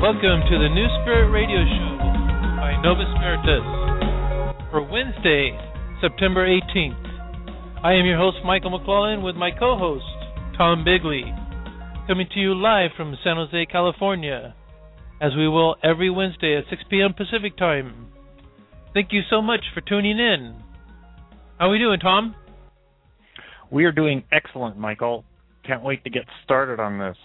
Welcome to the New Spirit Radio Show by Nova Spiritus for Wednesday, September 18th. I am your host, Michael McClellan, with my co-host, Tom Bigley, coming to you live from San Jose, California, as we will every Wednesday at 6 p.m. Pacific Time. Thank you so much for tuning in. How are we doing, Tom? We are doing excellent, Michael. Can't wait to get started on this.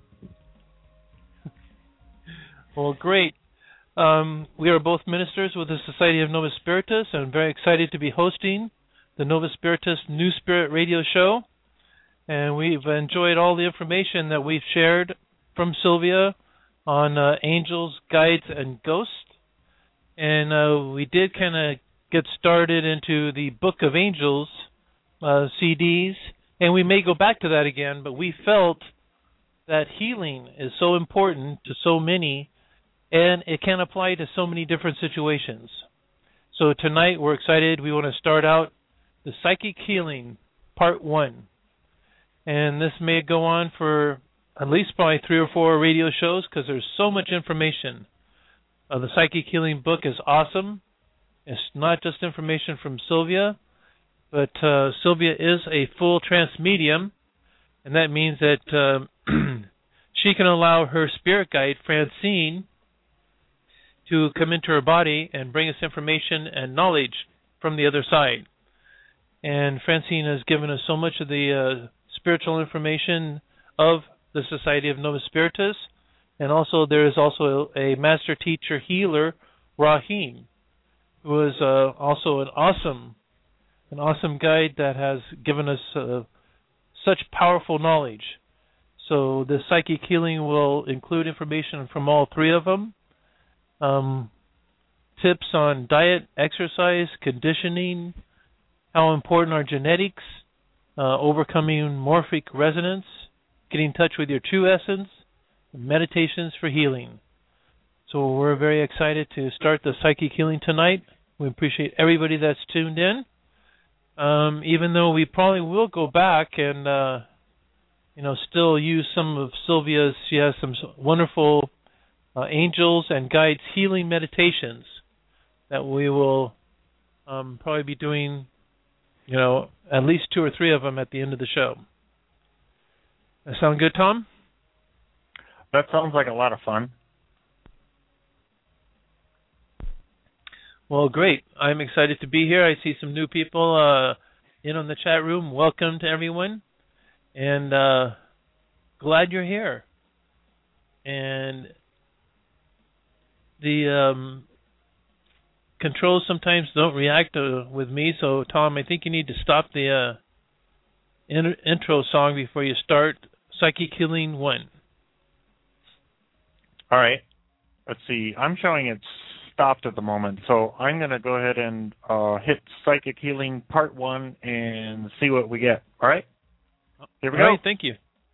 Well, great. We are both ministers with the Society of Nova Spiritus, and I'm very excited to be hosting the Nova Spiritus New Spirit Radio Show. And we've enjoyed all the information that we've shared from Sylvia on angels, guides, and ghosts. And we did kind of get started into the Book of Angels CDs, and we may go back to that again, but we felt that healing is so important to so many, and it can apply to so many different situations. So tonight we're excited. We want to start out the Psychic Healing, Part 1. And this may go on for at least probably 3 or 4 radio shows because there's so much information. The Psychic Healing book is awesome. It's not just information from Sylvia, but Sylvia is a full trance medium, and that means that she can allow her spirit guide, Francine, to come into her body and bring us information and knowledge from the other side. And Francine has given us so much of the spiritual information of the Society of Nova Spiritus, and also there is also a master teacher healer, Rahim, who is also an awesome guide that has given us such powerful knowledge. So the Psychic Healing will include information from all 3 of them. Tips on diet, exercise, conditioning, how important are genetics, overcoming morphic resonance, getting in touch with your true essence, meditations for healing. So we're very excited to start the Psychic Healing tonight. We appreciate everybody that's tuned in. Even though we probably will go back and still use some of Sylvia's. She has some wonderful angels and guides healing meditations that we will probably be doing, at least 2 or 3 of them at the end of the show. That sound good, Tom? That sounds like a lot of fun. Well, great. I'm excited to be here. I see some new people in on the chat room. Welcome to everyone. And glad you're here. And the controls sometimes don't react with me. So, Tom, I think you need to stop the intro song before you start Psychic Healing 1. All right. Let's see. I'm showing it's stopped at the moment, so I'm going to go ahead and hit Psychic Healing Part 1 and see what we get. All right? Here we go. All right, thank you.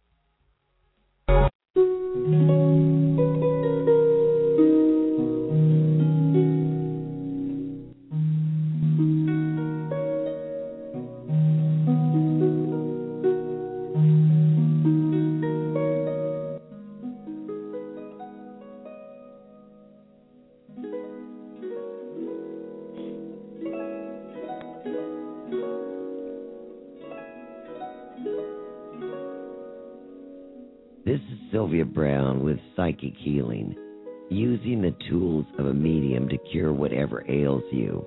This is Sylvia Brown with Psychic Healing, using the tools of a medium to cure whatever ails you.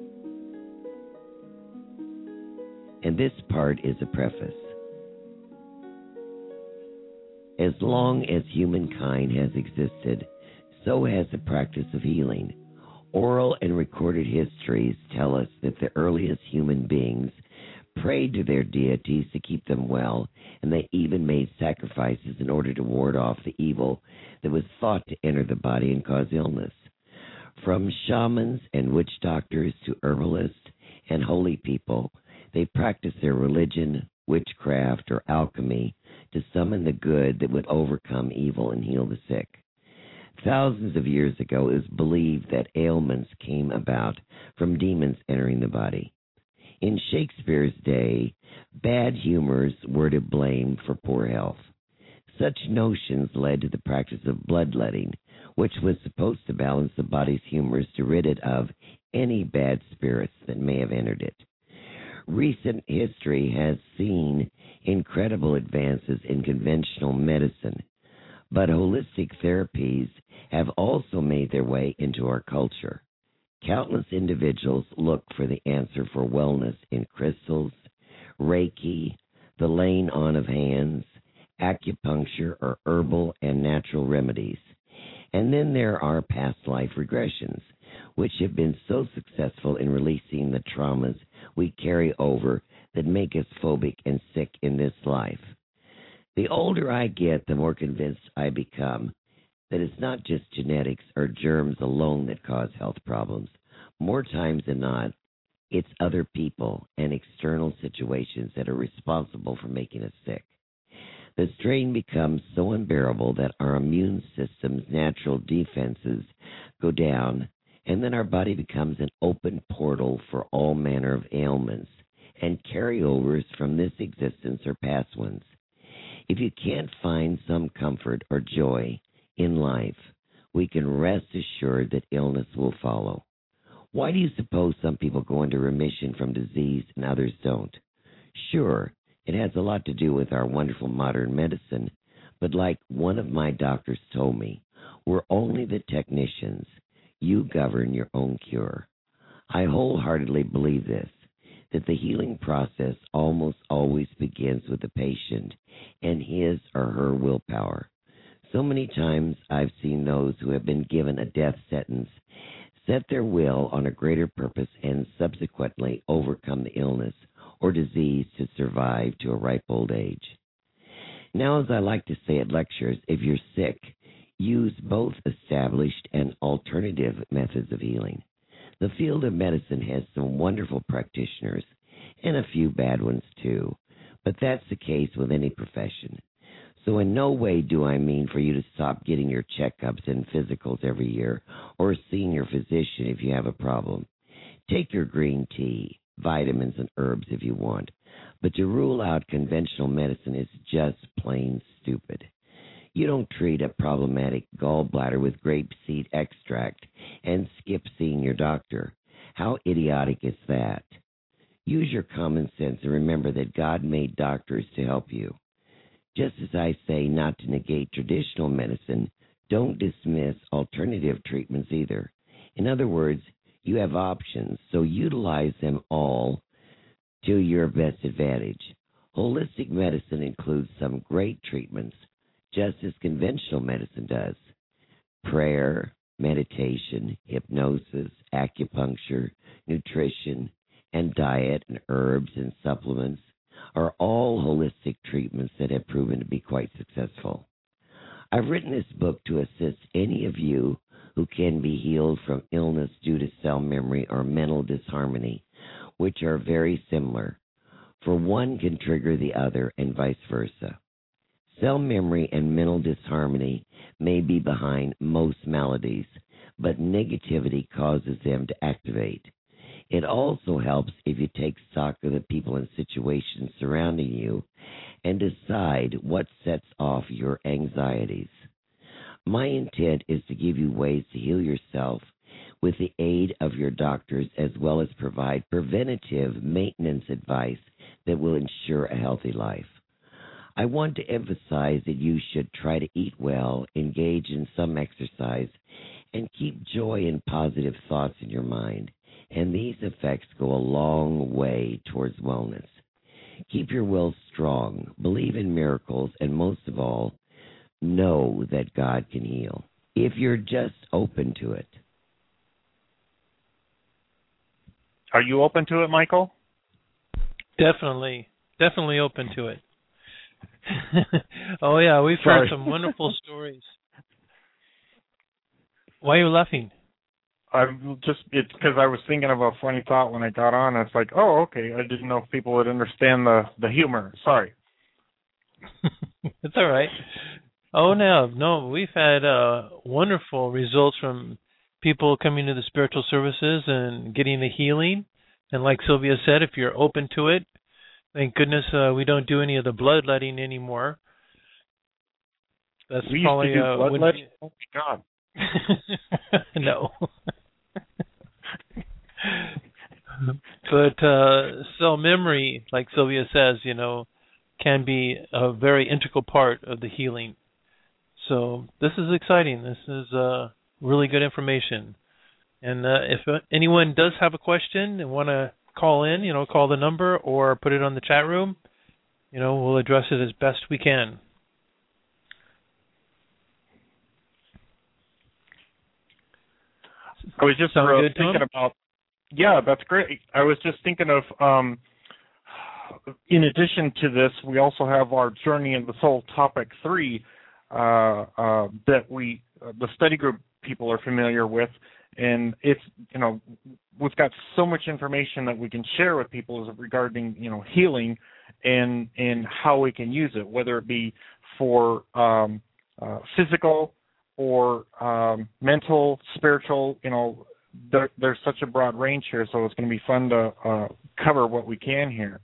And this part is a preface. As long as humankind has existed, so has the practice of healing. Oral and recorded histories tell us that the earliest human beings prayed to their deities to keep them well, and they even made sacrifices in order to ward off the evil that was thought to enter the body and cause illness. From shamans and witch doctors to herbalists and holy people, they practiced their religion, witchcraft, or alchemy to summon the good that would overcome evil and heal the sick. Thousands of years ago, it was believed that ailments came about from demons entering the body. In Shakespeare's day, bad humors were to blame for poor health. Such notions led to the practice of bloodletting, which was supposed to balance the body's humors to rid it of any bad spirits that may have entered it. Recent history has seen incredible advances in conventional medicine, but holistic therapies have also made their way into our culture. Countless individuals look for the answer for wellness in crystals, Reiki, the laying on of hands, acupuncture, or herbal and natural remedies. And then there are past life regressions, which have been so successful in releasing the traumas we carry over that make us phobic and sick in this life. The older I get, the more convinced I become that it's not just genetics or germs alone that cause health problems. More times than not, it's other people and external situations that are responsible for making us sick. The strain becomes so unbearable that our immune system's natural defenses go down, and then our body becomes an open portal for all manner of ailments and carryovers from this existence or past ones. If you can't find some comfort or joy in life, we can rest assured that illness will follow. Why do you suppose some people go into remission from disease and others don't? Sure, it has a lot to do with our wonderful modern medicine, but like one of my doctors told me, we're only the technicians. You govern your own cure. I wholeheartedly believe this, that the healing process almost always begins with the patient and his or her willpower. So many times I've seen those who have been given a death sentence set their will on a greater purpose and subsequently overcome the illness or disease to survive to a ripe old age. Now, as I like to say at lectures, if you're sick, use both established and alternative methods of healing. The field of medicine has some wonderful practitioners and a few bad ones too, but that's the case with any profession. So in no way do I mean for you to stop getting your checkups and physicals every year or seeing your physician if you have a problem. Take your green tea, vitamins, and herbs if you want, but to rule out conventional medicine is just plain stupid. You don't treat a problematic gallbladder with grapeseed extract and skip seeing your doctor. How idiotic is that? Use your common sense and remember that God made doctors to help you. Just as I say not to negate traditional medicine, don't dismiss alternative treatments either. In other words, you have options, so utilize them all to your best advantage. Holistic medicine includes some great treatments, just as conventional medicine does. Prayer, meditation, hypnosis, acupuncture, nutrition, and diet and herbs and supplements are all holistic treatments that have proven to be quite successful. I've written this book to assist any of you who can be healed from illness due to cell memory or mental disharmony, which are very similar, for one can trigger the other and vice versa. Cell memory and mental disharmony may be behind most maladies, but negativity causes them to activate. It also helps if you take stock of the people and situations surrounding you and decide what sets off your anxieties. My intent is to give you ways to heal yourself with the aid of your doctors, as well as provide preventative maintenance advice that will ensure a healthy life. I want to emphasize that you should try to eat well, engage in some exercise, and keep joy and positive thoughts in your mind. And these effects go a long way towards wellness. Keep your will strong, believe in miracles, and most of all, know that God can heal, if you're just open to it. Are you open to it, Michael? Definitely open to it. Oh, yeah, we've heard some wonderful stories. Why are you laughing? It's because I was thinking of a funny thought when I got on. It's like, oh, okay, I didn't know if people would understand the humor. Sorry. It's all right. Oh, no, we've had wonderful results from people coming to the spiritual services and getting the healing. And like Sylvia said, if you're open to it, thank goodness we don't do any of the bloodletting anymore. That's we probably used to do bloodletting. Oh, my God. No. But cell memory, like Sylvia says, can be a very integral part of the healing. So this is exciting. This is really good information. And if anyone does have a question and want to call in, call the number or put it on the chat room, we'll address it as best we can. I was just thinking about, yeah, that's great. I was just thinking of, in addition to this, we also have our Journey in the Soul Topic 3 that the study group people are familiar with. And it's, we've got so much information that we can share with people regarding, healing and how we can use it, whether it be for physical or mental, spiritual. There's such a broad range here, so it's going to be fun to cover what we can here.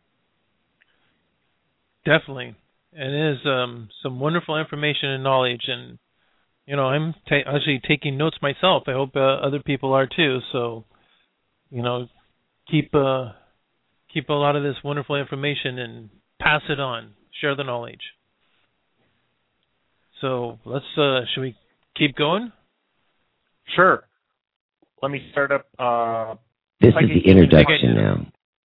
Definitely. It is some wonderful information and knowledge, and I'm actually taking notes myself. I hope other people are too. So, keep a lot of this wonderful information and pass it on. Share the knowledge. So let's. Should we keep going? Sure. Let me start up. This is the introduction now.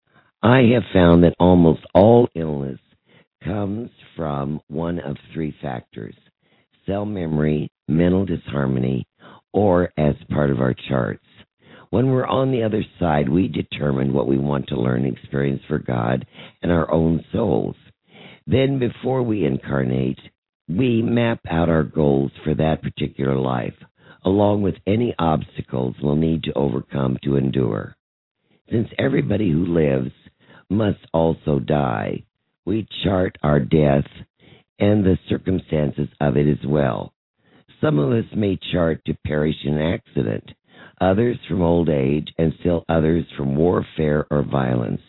I have found that almost all illness comes from one of three factors: cell memory, mental disharmony, or as part of our charts. When we're on the other side, we determine what we want to learn and experience for God and our own souls. Then, before we incarnate, we map out our goals for that particular life, along with any obstacles we'll need to overcome to endure. Since everybody who lives must also die, we chart our death and the circumstances of it as well. Some of us may chart to perish in an accident, others from old age, and still others from warfare or violence.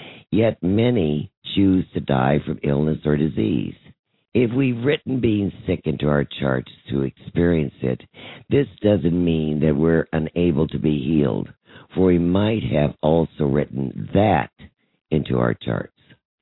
Yet many choose to die from illness or disease. If we've written being sick into our charts to experience it, this doesn't mean that we're unable to be healed, for we might have also written that into our charts.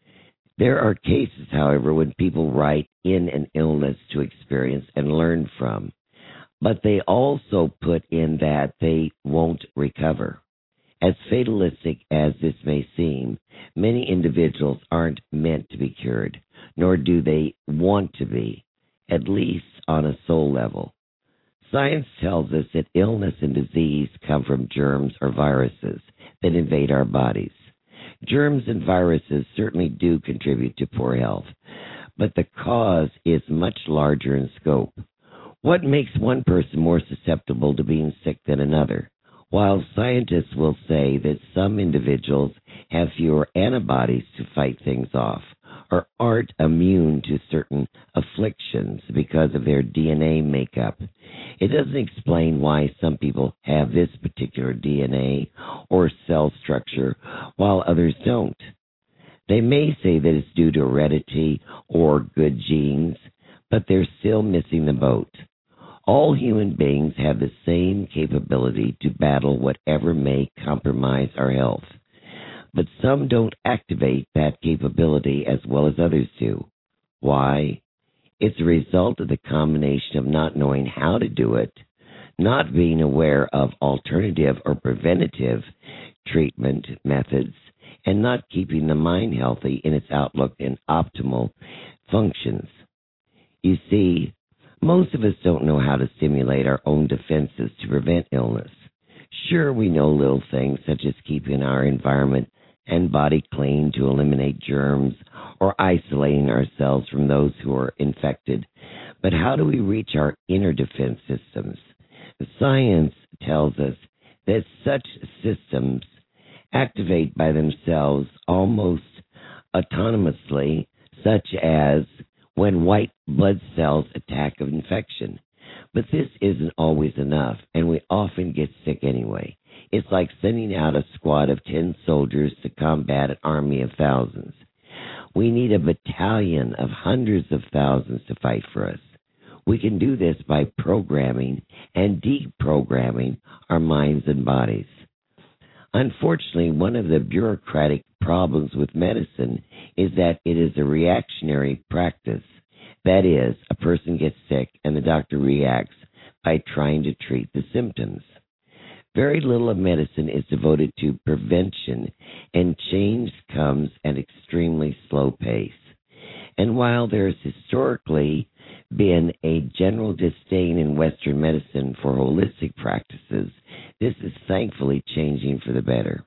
There are cases, however, when people write in an illness to experience and learn from, but they also put in that they won't recover. As fatalistic as this may seem, many individuals aren't meant to be cured, nor do they want to be, at least on a soul level. Science tells us that illness and disease come from germs or viruses that invade our bodies. Germs and viruses certainly do contribute to poor health, but the cause is much larger in scope. What makes one person more susceptible to being sick than another? While scientists will say that some individuals have fewer antibodies to fight things off, or aren't immune to certain afflictions because of their DNA makeup, it doesn't explain why some people have this particular DNA or cell structure while others don't. They may say that it's due to heredity or good genes, but they're still missing the boat. All human beings have the same capability to battle whatever may compromise our health, but some don't activate that capability as well as others do. Why? It's a result of the combination of not knowing how to do it, not being aware of alternative or preventative treatment methods, and not keeping the mind healthy in its outlook and optimal functions. You see, most of us don't know how to stimulate our own defenses to prevent illness. Sure, we know little things such as keeping our environment and body clean to eliminate germs or isolating ourselves from those who are infected. But how do we reach our inner defense systems? Science tells us that such systems activate by themselves almost autonomously, such as when white blood cells attack an infection. But this isn't always enough, and we often get sick anyway. It's like sending out a squad of 10 soldiers to combat an army of thousands. We need a battalion of hundreds of thousands to fight for us. We can do this by programming and deprogramming our minds and bodies. Unfortunately, one of the bureaucratic problems with medicine is that it is a reactionary practice. That is, a person gets sick and the doctor reacts by trying to treat the symptoms. Very little of medicine is devoted to prevention, and change comes at an extremely slow pace. And while there has historically been a general disdain in Western medicine for holistic practices, this is thankfully changing for the better.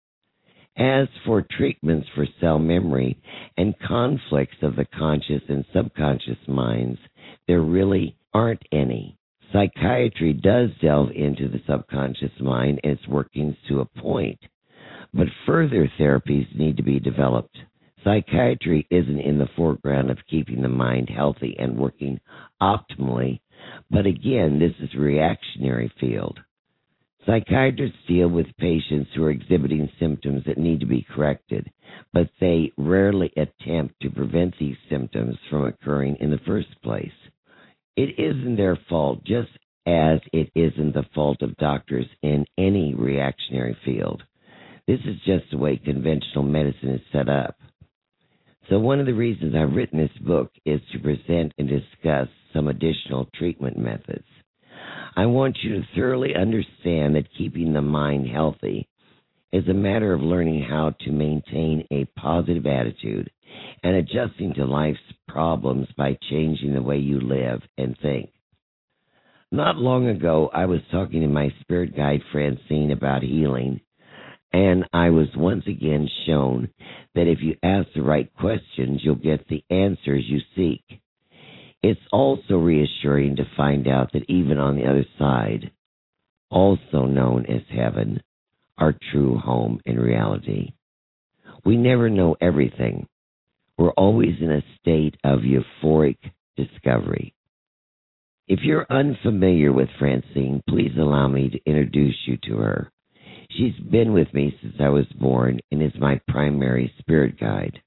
As for treatments for cell memory and conflicts of the conscious and subconscious minds, there really aren't any. Psychiatry does delve into the subconscious mind and its workings to a point, but further therapies need to be developed. Psychiatry isn't in the foreground of keeping the mind healthy and working optimally, but again, this is a reactionary field. Psychiatrists deal with patients who are exhibiting symptoms that need to be corrected, but they rarely attempt to prevent these symptoms from occurring in the first place. It isn't their fault, just as it isn't the fault of doctors in any reactionary field. This is just the way conventional medicine is set up. So one of the reasons I've written this book is to present and discuss some additional treatment methods. I want you to thoroughly understand that keeping the mind healthy is a matter of learning how to maintain a positive attitude and adjusting to life's problems by changing the way you live and think. Not long ago, I was talking to my spirit guide Francine about healing, and I was once again shown that if you ask the right questions, you'll get the answers you seek. It's also reassuring to find out that even on the other side, also known as heaven, our true home in reality. We never know everything. We're always in a state of euphoric discovery. If you're unfamiliar with Francine, please allow me to introduce you to her. She's been with me since I was born and is my primary spirit guide.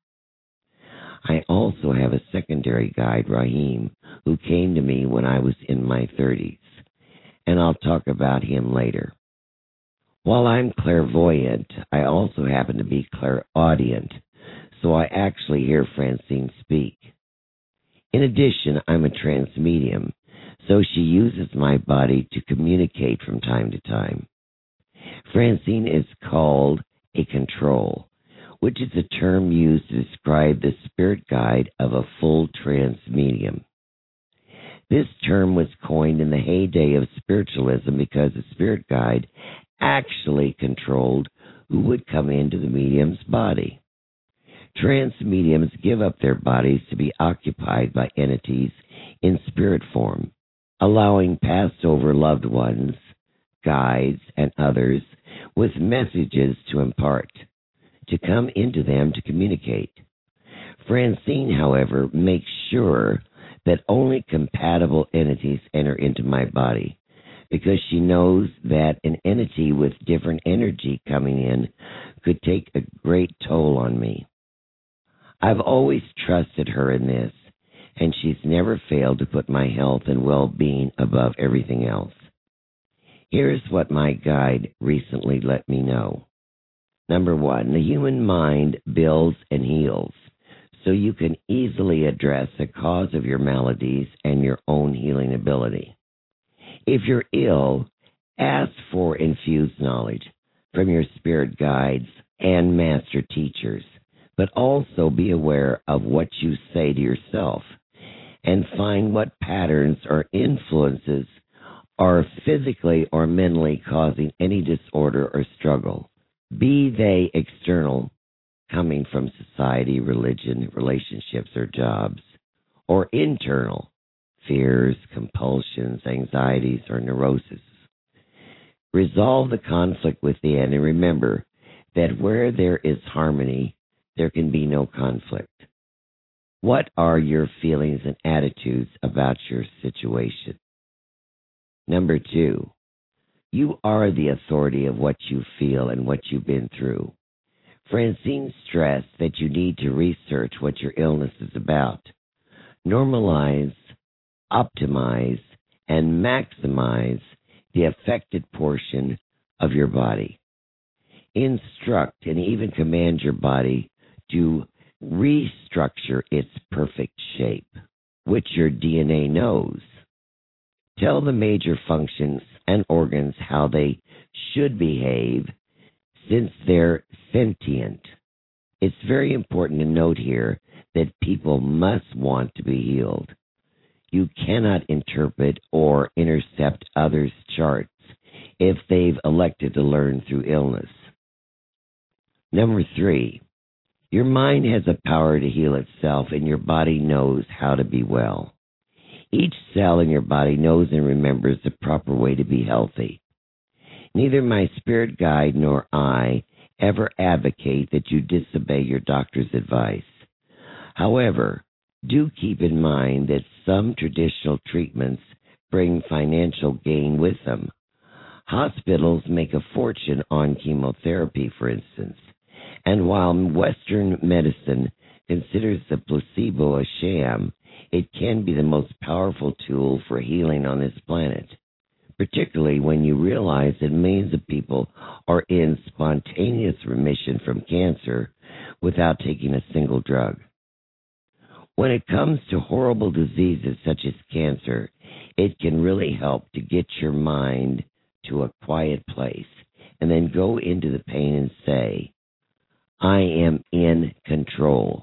I also have a secondary guide, Rahim, who came to me when I was in my 30s, and I'll talk about him later. While I'm clairvoyant, I also happen to be clairaudient, so I actually hear Francine speak. In addition, I'm a trance medium, so she uses my body to communicate from time to time. Francine is called a control, which is a term used to describe the spirit guide of a full trance medium. This term was coined in the heyday of spiritualism because the spirit guide actually controlled who would come into the medium's body. Trance mediums give up their bodies to be occupied by entities in spirit form, allowing passed over loved ones, guides, and others with messages to impart, to come into them to communicate. Francine, however, makes sure that only compatible entities enter into my body, because she knows that an entity with different energy coming in could take a great toll on me. I've always trusted her in this, and she's never failed to put my health and well-being above everything else. Here's what my guide recently let me know. Number 1, the human mind builds and heals, so you can easily address the cause of your maladies and your own healing ability. If you're ill, ask for infused knowledge from your spirit guides and master teachers, but also be aware of what you say to yourself and find what patterns or influences are physically or mentally causing any disorder or struggle, be they external, coming from society, religion, relationships, or jobs, or internal, fears, compulsions, anxieties, or neurosis. Resolve the conflict within and remember that where there is harmony, there can be no conflict. What are your feelings and attitudes about your situation? Number 2, you are the authority of what you feel and what you've been through. Francine stressed that you need to research what your illness is about. Normalize optimize and maximize the affected portion of your body. Instruct and even command your body to restructure its perfect shape, which your DNA knows. Tell the major functions and organs how they should behave since they're sentient. It's very important to note here that people must want to be healed. You cannot interpret or intercept others' charts if they've elected to learn through illness. Number 3, your mind has a power to heal itself, and your body knows how to be well. Each cell in your body knows and remembers the proper way to be healthy. Neither my spirit guide nor I ever advocate that you disobey your doctor's advice. However, do keep in mind that some traditional treatments bring financial gain with them. Hospitals make a fortune on chemotherapy, for instance, and while Western medicine considers the placebo a sham, it can be the most powerful tool for healing on this planet, particularly when you realize that millions of people are in spontaneous remission from cancer without taking a single drug. When it comes to horrible diseases such as cancer, it can really help to get your mind to a quiet place and then go into the pain and say, I am in control.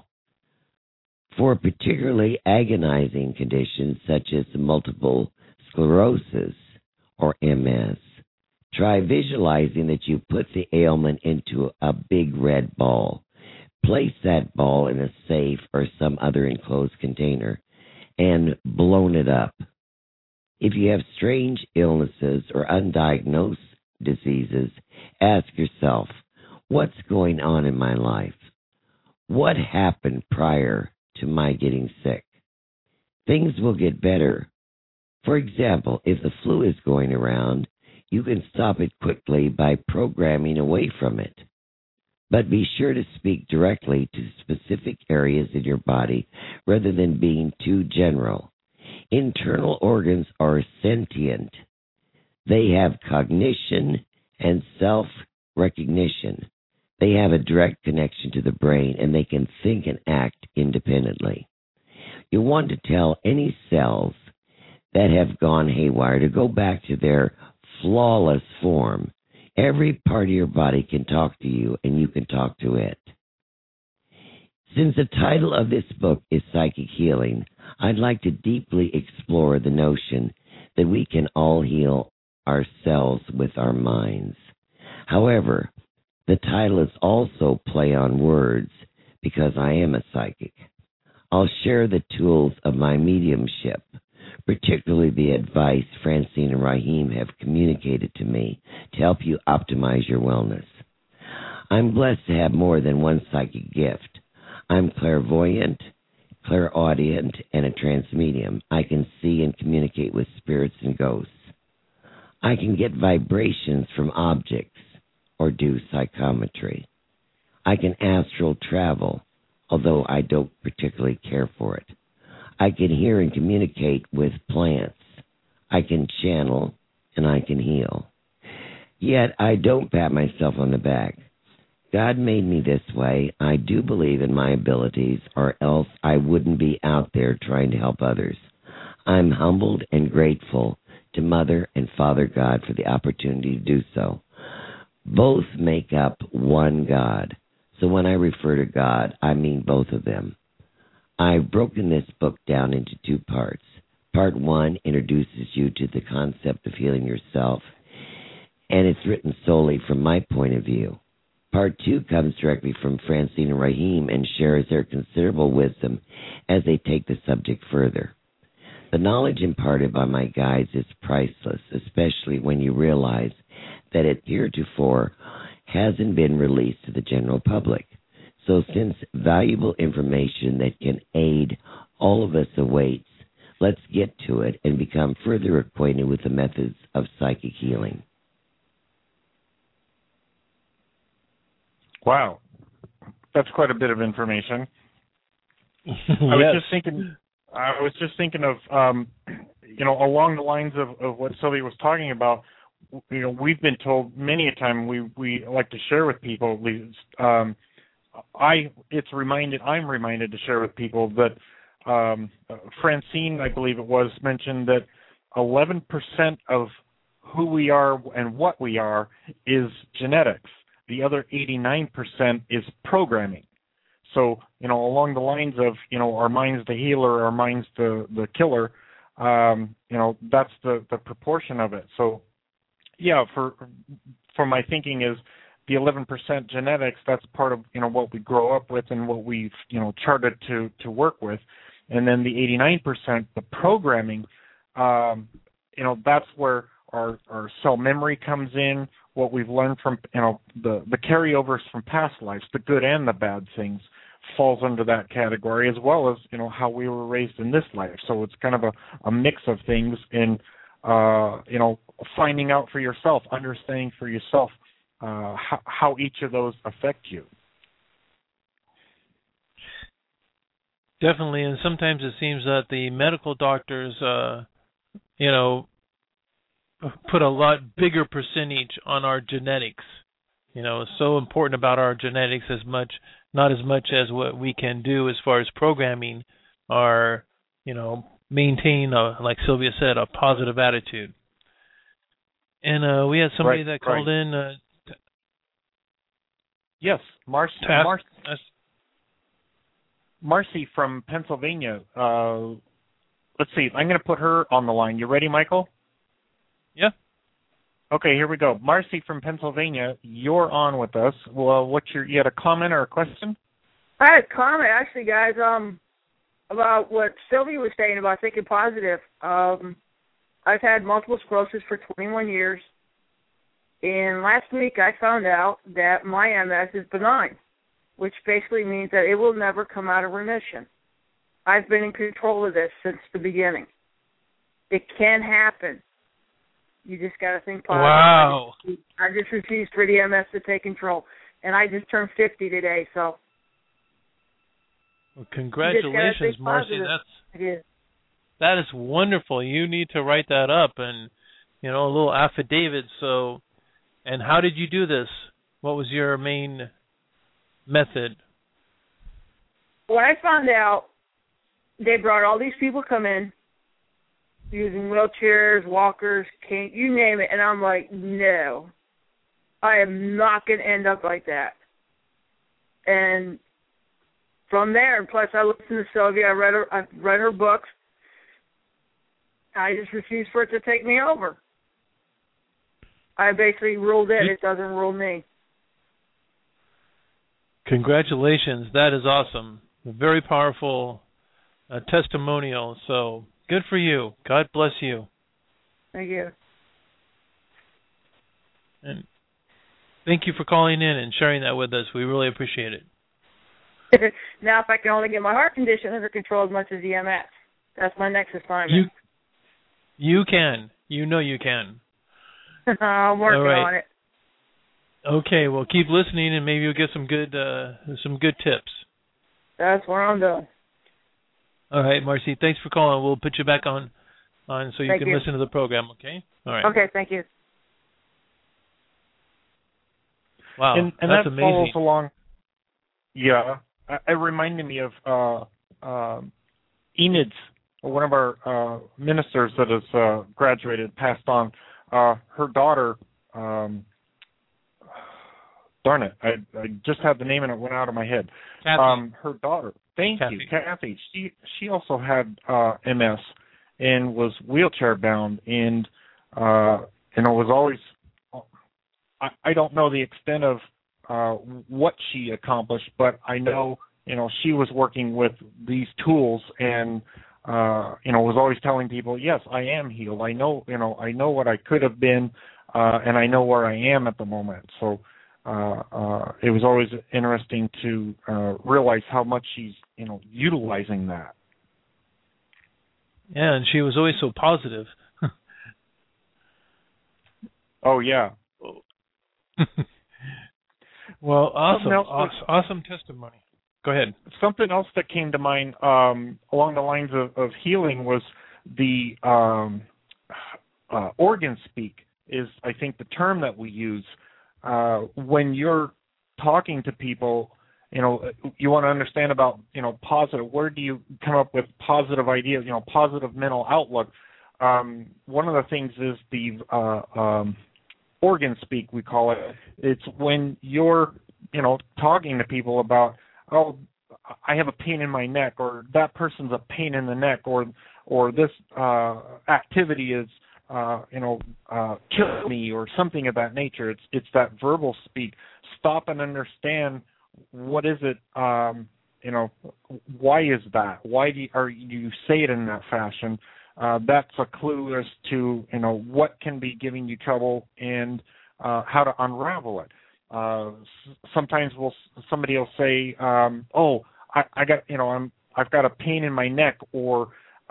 For particularly agonizing conditions such as multiple sclerosis or MS, try visualizing that you put the ailment into a big red ball. Place that ball in a safe or some other enclosed container and blown it up. If you have strange illnesses or undiagnosed diseases, ask yourself, what's going on in my life? What happened prior to my getting sick? Things will get better. For example, if the flu is going around, you can stop it quickly by programming away from it. But be sure to speak directly to specific areas in your body rather than being too general. Internal organs are sentient. They have cognition and self-recognition. They have a direct connection to the brain, and they can think and act independently. You want to tell any cells that have gone haywire to go back to their flawless form. Every part of your body can talk to you, and you can talk to it. Since the title of this book is Psychic Healing, I'd like to deeply explore the notion that we can all heal ourselves with our minds. However, the title is also play on words because I am a psychic. I'll share the tools of my mediumship, particularly the advice Francine and Raheem have communicated to me to help you optimize your wellness. I'm blessed to have more than one psychic gift. I'm clairvoyant, clairaudient, and a transmedium. I can see and communicate with spirits and ghosts. I can get vibrations from objects or do psychometry. I can astral travel, although I don't particularly care for it. I can hear and communicate with plants. I can channel, and I can heal. Yet I don't pat myself on the back. God made me this way. I do believe in my abilities, or else I wouldn't be out there trying to help others. I'm humbled and grateful to Mother and Father God for the opportunity to do so. Both make up one God. So when I refer to God, I mean both of them. I've broken this book down into 2 parts. Part 1 introduces you to the concept of healing yourself, and it's written solely from my point of view. Part 2 comes directly from Francine and Raheem and shares their considerable wisdom as they take the subject further. The knowledge imparted by my guides is priceless, especially when you realize that it heretofore hasn't been released to the general public. So since valuable information that can aid all of us awaits, let's get to it and become further acquainted with the methods of psychic healing. Wow, that's quite a bit of information. Yes. I was just thinking of along the lines of what Sylvia was talking about, we've been told many a time, we like to share with people, at least, I'm reminded to share with people that Francine, I believe it was, mentioned that 11% of who we are and what we are is genetics. The other 89% is programming. So, along the lines of, our mind's the healer, our mind's the killer, that's the proportion of it. So, yeah, for my thinking is the 11% genetics, that's part of, what we grow up with and what we've, charted to work with. And then the 89%, the programming, that's where our cell memory comes in, what we've learned from, the carryovers from past lives, the good and the bad things, falls under that category, as well as, how we were raised in this life. So it's kind of a mix of things in, finding out for yourself, understanding for yourself how each of those affect you. Definitely, and sometimes it seems that the medical doctors, put a lot bigger percentage on our genetics. It's so important about our genetics not as much as what we can do as far as programming our, maintain, like Sylvia said, a positive attitude. And we had somebody that called in. Yes, Marcy from Pennsylvania. Let's see. I'm going to put her on the line. You ready, Michael? Yeah. Okay, here we go. Marcy from Pennsylvania, you're on with us. Well, you had a comment or a question? I had a comment, actually, guys, about what Sylvia was saying about thinking positive. I've had multiple sclerosis for 21 years, and last week I found out that my MS is benign, which basically means that it will never come out of remission. I've been in control of this since the beginning. It can happen. You just got to think positive. Wow. I just refused for the MS to take control, and I just turned 50 today, so. Well, congratulations, Marcy. That is wonderful. You need to write that up and, a little affidavit. So, and how did you do this? What was your main method? When I found out, they brought all these people come in using wheelchairs, walkers, cane, you name it, and I'm like, no, I am not going to end up like that. And from there, and plus I listened to Sylvia, I've read her books. I just refuse for it to take me over. I basically ruled it. It doesn't rule me. Congratulations. That is awesome. A very powerful testimonial. So good for you. God bless you. Thank you. And thank you for calling in and sharing that with us. We really appreciate it. Now, if I can only get my heart condition under control as much as the MS, that's my next assignment. You can. You can. I'm working on it. Okay, well, keep listening, and maybe you'll get some good tips. That's what I'm doing. All right, Marcy, thanks for calling. We'll put you back on so you can listen to the program, okay? All right. Okay, thank you. Wow, and that's that amazing. Follows along. Yeah, it reminded me of Enid's, one of our ministers that has graduated, passed on. Her daughter, darn it, I just had the name and it went out of my head. Kathy. Her daughter, Kathy. She also had MS and was wheelchair bound, and was always. I don't know the extent of what she accomplished, but I know she was working with these tools and was always telling people, yes, I am healed. I know what I could have been, and I know where I am at the moment. So it was always interesting to realize how much she's utilizing that. Yeah, and she was always so positive. Oh yeah. Well, awesome testimony. Go ahead. Something else that came to mind along the lines of healing was The organ speak is, I think, the term that we use when you're talking to people. You want to understand about, positive. Where do you come up with positive ideas? Positive mental outlook. One of the things is the organ speak, we call it. It's when you're, talking to people about, oh, I have a pain in my neck, or that person's a pain in the neck, or this activity is, kill me, or something of that nature. It's that verbal speak. Stop and understand, what is it? Why is that? Why do you say it in that fashion? That's a clue as to what can be giving you trouble and how to unravel it. Sometimes somebody will say, "Oh, I got I've got a pain in my neck," or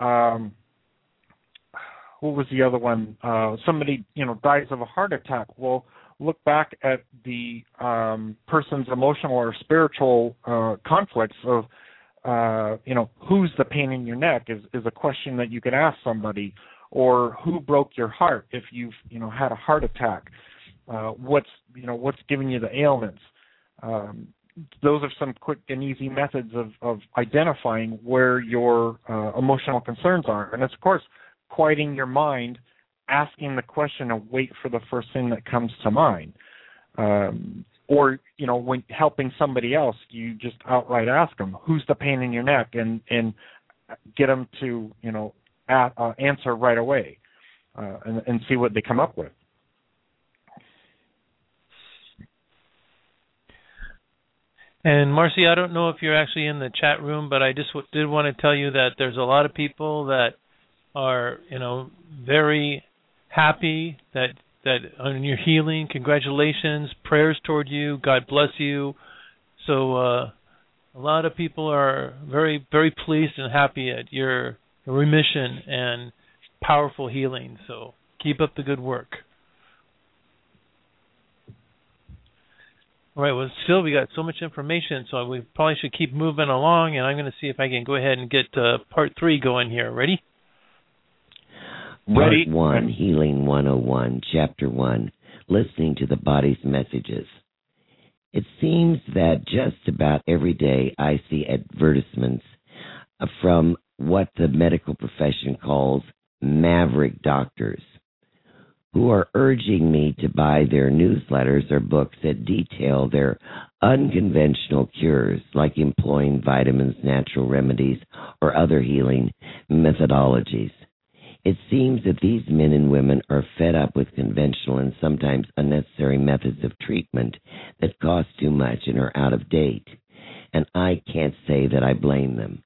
what was the other one? Somebody dies of a heart attack. Well, look back at the person's emotional or spiritual conflicts of who's the pain in your neck is a question that you could ask somebody, or who broke your heart if you've had a heart attack. What's giving you the ailments? Those are some quick and easy methods of identifying where your emotional concerns are. And it's, of course, quieting your mind, asking the question and wait for the first thing that comes to mind. Or, when helping somebody else, you just outright ask them, who's the pain in your neck, and get them to, answer right away, and see what they come up with. And Marcy, I don't know if you're actually in the chat room, but I just did want to tell you that there's a lot of people that are, very happy that on your healing. Congratulations, prayers toward you. God bless you. So a lot of people are very, very pleased and happy at your remission and powerful healing. So keep up the good work. All right, well, still we got so much information, so we probably should keep moving along, and I'm going to see if I can go ahead and get part 3 going here. Ready? Part 1, Healing 101, Chapter 1, Listening to the Body's Messages. It seems that just about every day I see advertisements from what the medical profession calls maverick doctors, who are urging me to buy their newsletters or books that detail their unconventional cures, like employing vitamins, natural remedies, or other healing methodologies. It seems that these men and women are fed up with conventional and sometimes unnecessary methods of treatment that cost too much and are out of date, and I can't say that I blame them.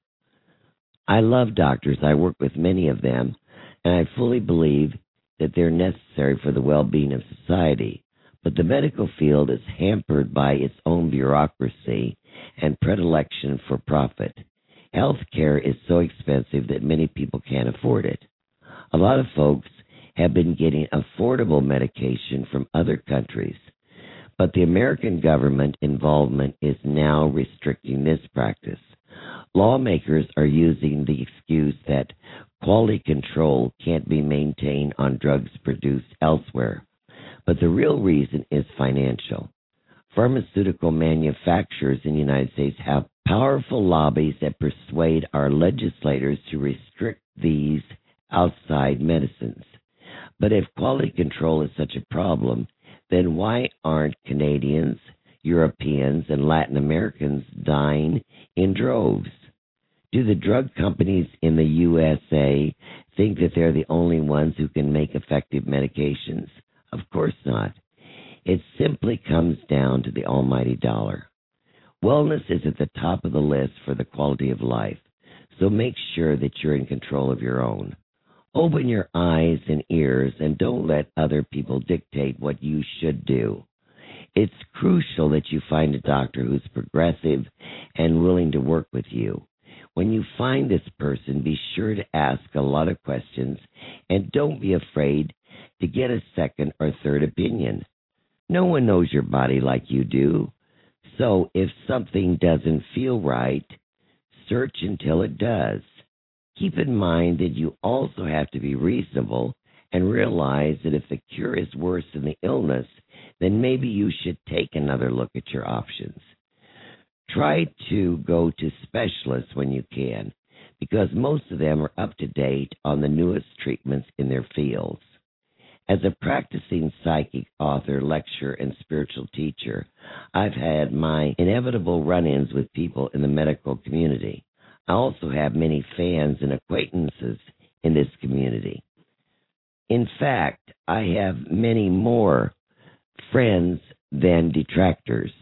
I love doctors. I work with many of them, and I fully believe that they're necessary for the well-being of society, but the medical field is hampered by its own bureaucracy and predilection for profit. Health care is so expensive that many people can't afford it. A lot of folks have been getting affordable medication from other countries, but the American government involvement is now restricting this practice. Lawmakers are using the excuse that quality control can't be maintained on drugs produced elsewhere, but the real reason is financial. Pharmaceutical manufacturers in the United States have powerful lobbies that persuade our legislators to restrict these outside medicines. But if quality control is such a problem, then why aren't Canadians, Europeans, and Latin Americans dying in droves? Do the drug companies in the USA think that they're the only ones who can make effective medications? Of course not. It simply comes down to the almighty dollar. Wellness is at the top of the list for the quality of life, so make sure that you're in control of your own. Open your eyes and ears and don't let other people dictate what you should do. It's crucial that you find a doctor who's progressive and willing to work with you. When you find this person, be sure to ask a lot of questions and don't be afraid to get a second or third opinion. No one knows your body like you do, so if something doesn't feel right, search until it does. Keep in mind that you also have to be reasonable and realize that if the cure is worse than the illness, then maybe you should take another look at your options. Try to go to specialists when you can, because most of them are up to date on the newest treatments in their fields. As a practicing psychic, author, lecturer, and spiritual teacher, I've had my inevitable run-ins with people in the medical community. I also have many fans and acquaintances in this community. In fact, I have many more friends than detractors.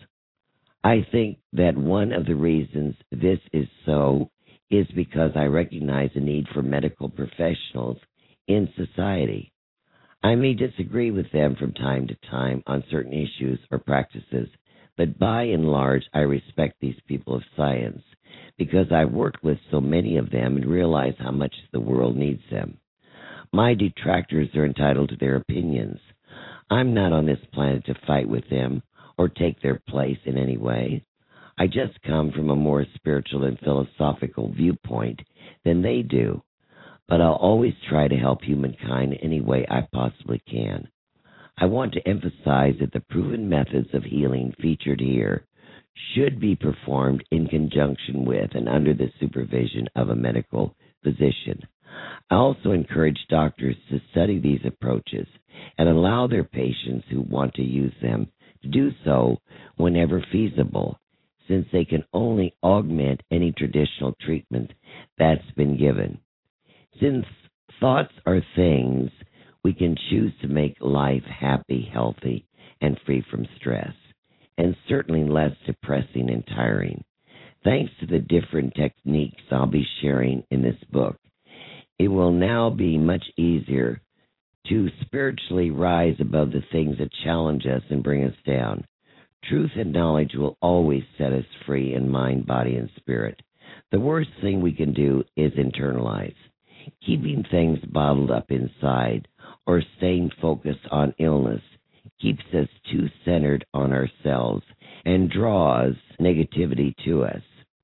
I think that one of the reasons this is so is because I recognize the need for medical professionals in society. I may disagree with them from time to time on certain issues or practices, but by and large, I respect these people of science because I've worked with so many of them and realize how much the world needs them. My detractors are entitled to their opinions. I'm not on this planet to fight with them or take their place in any way. I just come from a more spiritual and philosophical viewpoint than they do, but I'll always try to help humankind in any way I possibly can. I want to emphasize that the proven methods of healing featured here should be performed in conjunction with and under the supervision of a medical physician. I also encourage doctors to study these approaches and allow their patients who want to use them to do so whenever feasible, since they can only augment any traditional treatment that's been given. Since thoughts are things, we can choose to make life happy, healthy, and free from stress, and certainly less depressing and tiring. Thanks to the different techniques I'll be sharing in this book, it will now be much easier to spiritually rise above the things that challenge us and bring us down. Truth and knowledge will always set us free in mind, body, and spirit. The worst thing we can do is internalize. Keeping things bottled up inside or staying focused on illness keeps us too centered on ourselves and draws negativity to us.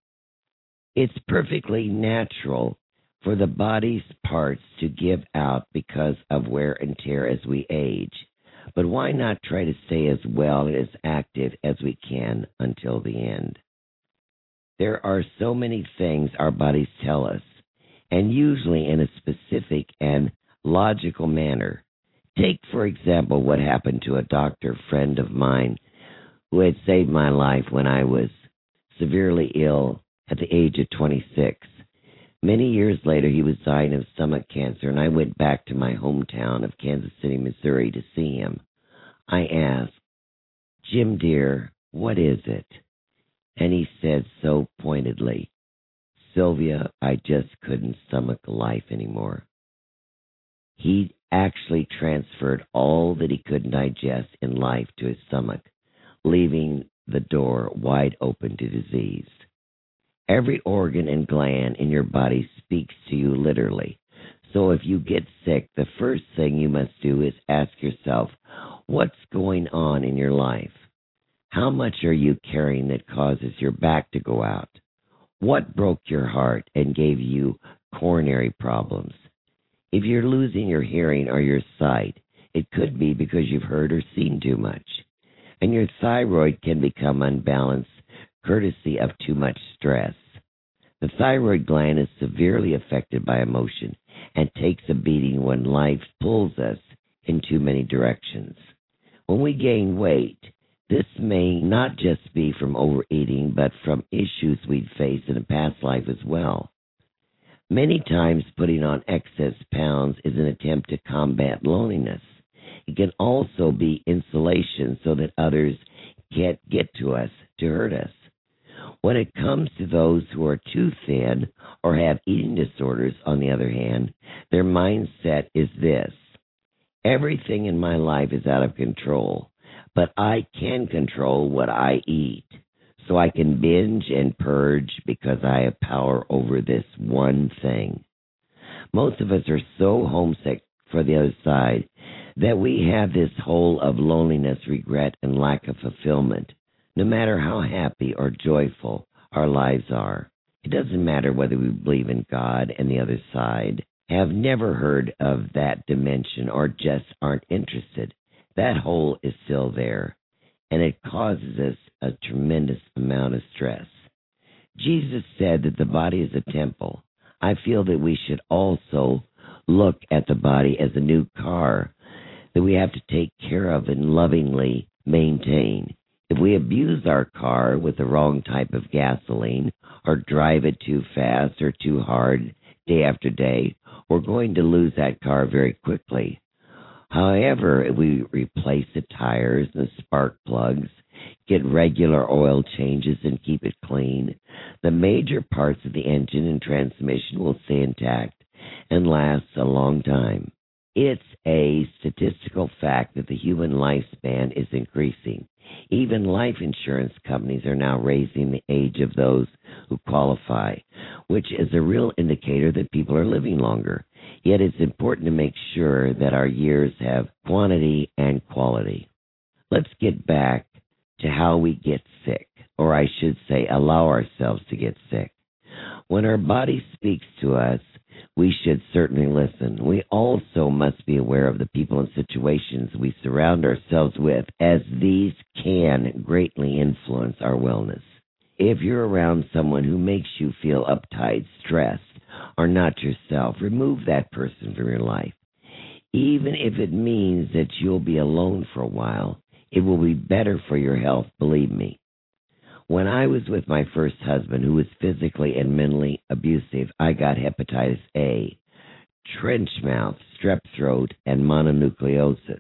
It's perfectly natural for the body's parts to give out because of wear and tear as we age. But why not try to stay as well and as active as we can until the end? There are so many things our bodies tell us, and usually in a specific and logical manner. Take, for example, what happened to a doctor friend of mine who had saved my life when I was severely ill at the age of 26. Many years later, he was dying of stomach cancer, and I went back to my hometown of Kansas City, Missouri, to see him. I asked, "Jim, dear, what is it?" And he said so pointedly, "Sylvia, I just couldn't stomach life anymore." He actually transferred all that he couldn't digest in life to his stomach, leaving the door wide open to disease. Every organ and gland in your body speaks to you literally. So if you get sick, the first thing you must do is ask yourself, what's going on in your life? How much are you carrying that causes your back to go out? What broke your heart and gave you coronary problems? If you're losing your hearing or your sight, it could be because you've heard or seen too much. And your thyroid can become unbalanced courtesy of too much stress. The thyroid gland is severely affected by emotion and takes a beating when life pulls us in too many directions. When we gain weight, this may not just be from overeating, but from issues we'd faced in a past life as well. Many times putting on excess pounds is an attempt to combat loneliness. It can also be insulation so that others can't get to us to hurt us. When it comes to those who are too thin or have eating disorders, on the other hand, their mindset is this: everything in my life is out of control, but I can control what I eat. So I can binge and purge because I have power over this one thing. Most of us are so homesick for the other side that we have this hole of loneliness, regret, and lack of fulfillment, no matter how happy or joyful our lives are. It doesn't matter whether we believe in God and the other side, have never heard of that dimension, or just aren't interested. That hole is still there, and it causes us a tremendous amount of stress. Jesus said that the body is a temple. I feel that we should also look at the body as a new car that we have to take care of and lovingly maintain. If we abuse our car with the wrong type of gasoline, or drive it too fast or too hard day after day, we're going to lose that car very quickly. However, if we replace the tires and the spark plugs, get regular oil changes, and keep it clean, the major parts of the engine and transmission will stay intact and last a long time. It's a statistical fact that the human lifespan is increasing. Even life insurance companies are now raising the age of those who qualify, which is a real indicator that people are living longer. Yet it's important to make sure that our years have quantity and quality. Let's get back to how we get sick, or I should say allow ourselves to get sick. When our body speaks to us, we should certainly listen. We also must be aware of the people and situations we surround ourselves with, as these can greatly influence our wellness. If you're around someone who makes you feel uptight, stressed, or not yourself, remove that person from your life. Even if it means that you'll be alone for a while, it will be better for your health, believe me. When I was with my first husband, who was physically and mentally abusive, I got hepatitis A, trench mouth, strep throat, and mononucleosis.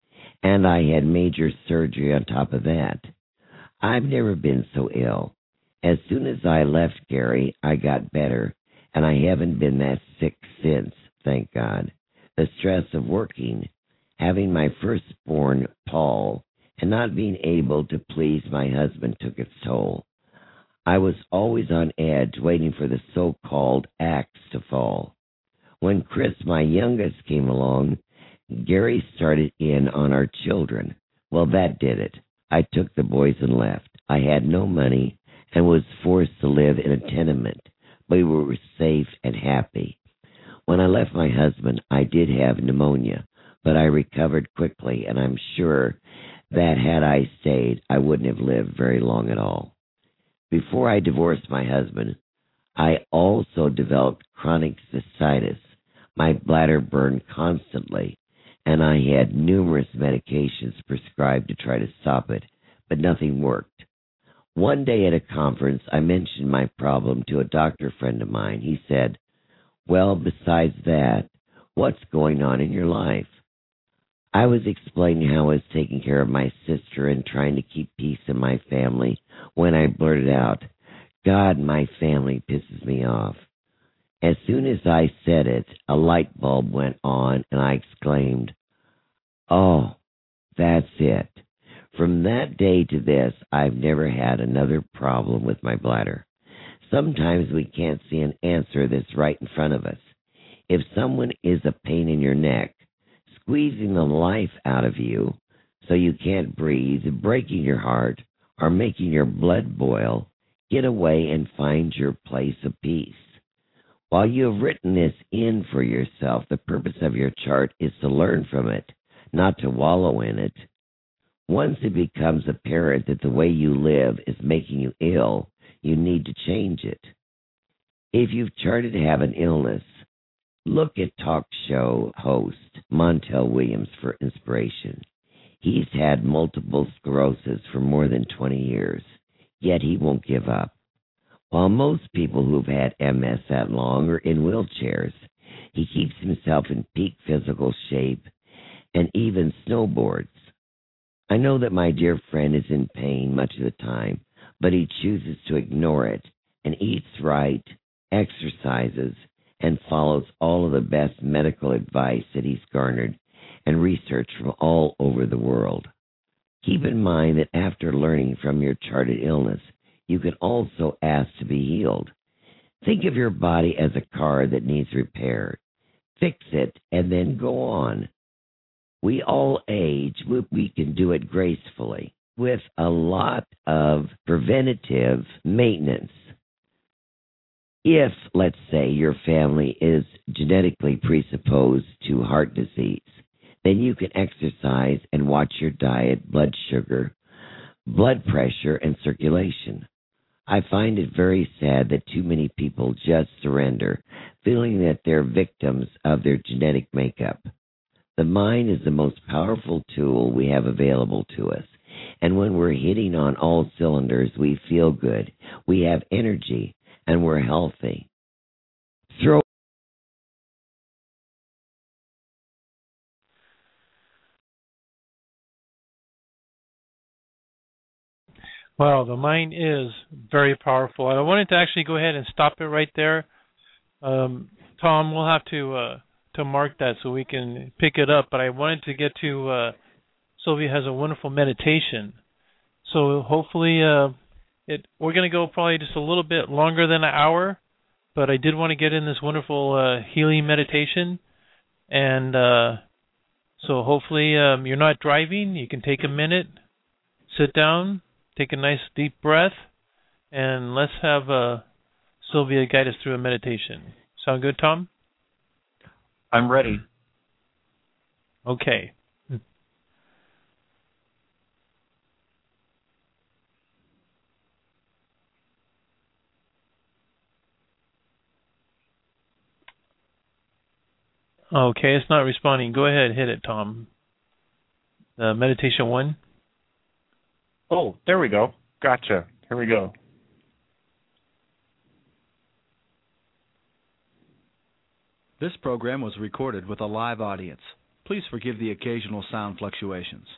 And I had major surgery on top of that. I've never been so ill. As soon as I left Gary, I got better, and I haven't been that sick since, thank God. The stress of working, having my firstborn, Paul, and not being able to please my husband took its toll. I was always on edge, waiting for the so-called axe to fall. When Chris, my youngest, came along, Gary started in on our children. Well, that did it. I took the boys and left. I had no money and was forced to live in a tenement, but we were safe and happy. When I left my husband, I did have pneumonia, but I recovered quickly, and I'm sure that had I stayed, I wouldn't have lived very long at all. Before I divorced my husband, I also developed chronic cystitis. My bladder burned constantly, and I had numerous medications prescribed to try to stop it, but nothing worked. One day at a conference, I mentioned my problem to a doctor friend of mine. He said, "Well, besides that, what's going on in your life?" I was explaining how I was taking care of my sister and trying to keep peace in my family when I blurted out, "God, my family pisses me off." As soon as I said it, a light bulb went on, and I exclaimed, "Oh, that's it." From that day to this, I've never had another problem with my bladder. Sometimes we can't see an answer that's right in front of us. If someone is a pain in your neck, squeezing the life out of you so you can't breathe, breaking your heart, or making your blood boil, get away and find your place of peace. While you have written this in for yourself, the purpose of your chart is to learn from it, not to wallow in it. Once it becomes apparent that the way you live is making you ill, you need to change it. If you've charted to have an illness, look at talk show host Montel Williams for inspiration. He's had multiple sclerosis for more than 20 years, yet he won't give up. While most people who've had MS that long are in wheelchairs, he keeps himself in peak physical shape and even snowboards. I know that my dear friend is in pain much of the time, but he chooses to ignore it and eats right, exercises, and follows all of the best medical advice that he's garnered and research from all over the world. Keep in mind that after learning from your charted illness, you can also ask to be healed. Think of your body as a car that needs repair. Fix it and then go on. We all age, but we can do it gracefully with a lot of preventative maintenance. If, let's say, your family is genetically presupposed to heart disease, then you can exercise and watch your diet, blood sugar, blood pressure, and circulation. I find it very sad that too many people just surrender, feeling that they're victims of their genetic makeup. The mind is the most powerful tool we have available to us. And when we're hitting on all cylinders, we feel good, we have energy, and we're healthy. Wow, the mind is very powerful. I wanted to actually go ahead and stop it right there. Tom, we'll have to mark that so we can pick it up. But I wanted to get to Sylvia has a wonderful meditation. So hopefully we're going to go probably just a little bit longer than an hour. But I did want to get in this wonderful healing meditation. And so hopefully you're not driving. You can take a minute, sit down, take a nice deep breath, and let's have Sylvia guide us through a meditation. Sound good, Tom? I'm ready. Okay. Okay, it's not responding. Go ahead, hit it, Tom. Meditation 1. Oh, there we go. Gotcha. Here we go. This program was recorded with a live audience. Please forgive the occasional sound fluctuations.